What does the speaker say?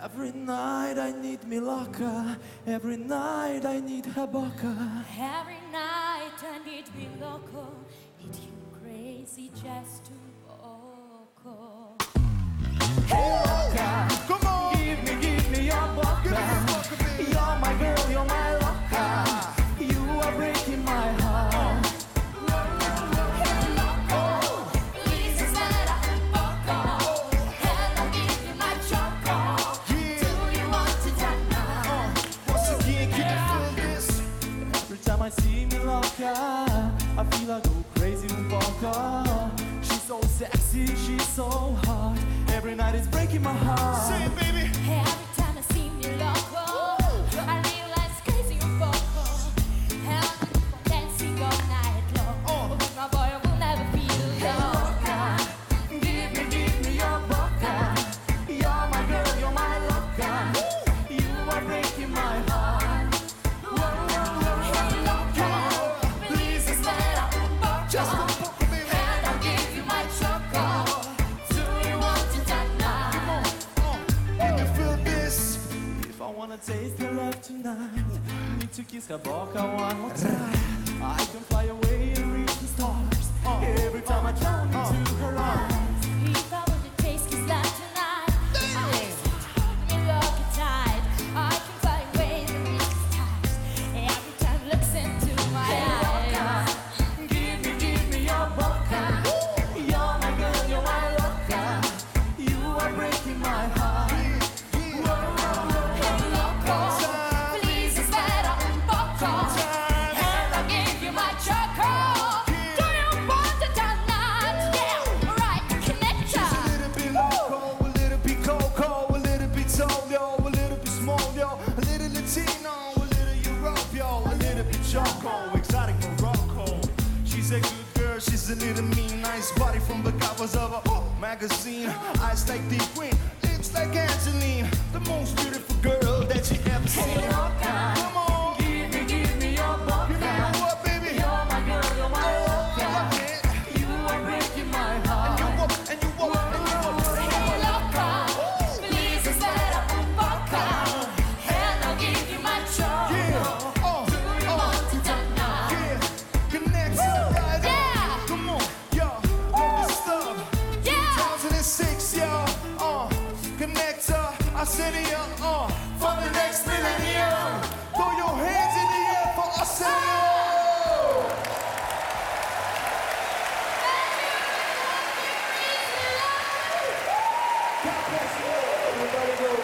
Every night I need me locker. Every night I need her boca. Every night I need me loco. Need you crazy just to vocal. Hey loca, Come on. give me your boca. You're my girl, you're my loca. You are breaking my heart. Hey loco, please instead of vocal. And I'll give you my choco. Yeah. Do you want to die? Once again, can you feel this? Every time I see me loca, I feel I go crazy with boca. She's so sexy, she's so hot. Every night it's breaking my heart. Say it, baby. Every time I see me loco, I realize crazy and vocal. And I'm dancing all night long. With my boy, I will never feel loca. Give me your boca. You're my girl, you're my loca. You are breaking my heart. Hey loco, please instead of Just vocal. a poker, baby. And I'll give you my choco. Do you want to die now? Can you feel this? If I wanna taste your love tonight, need to kiss her boca one more time. I can fly away and reach the stars. Every time I drown into her arms. If I want to taste his love tonight, I hold me look tight. I can fly away and reach the stars. Every time looks into my eyes. Give me your boca. You're my girl, you're my loca. You are breaking my heart. Hey loco, please instead of vocal. And I'll give you my choco. Do you want to tonight? Yeah, right, connection. A little bit loco, a little bit coco, a little bit tall, yo, a little bit small, yo, a little Latino, a little Europe, yo, a little bit choco, exotic Morocco. She's a good girl, she's a little mean, nice body from the covers of a magazine. Eyes like deep green, lips like Angeline, the most beautiful girl that you ever seen. Come on, Give me your boca. you know what, baby? You're my girl, you're my loca. Yeah. You are breaking my heart. You walk, and you walk, and you walk. Hey loco, please instead of vocal. And I'll give you my choco. Yeah, Do you want to tonight? yeah, connect to the right. Yeah. Come on, yo, roll the stuff. Yeah. 2006, yo, connector, I said it, for the next millennium. Throw your hands in the air for Arsenio. Everybody go.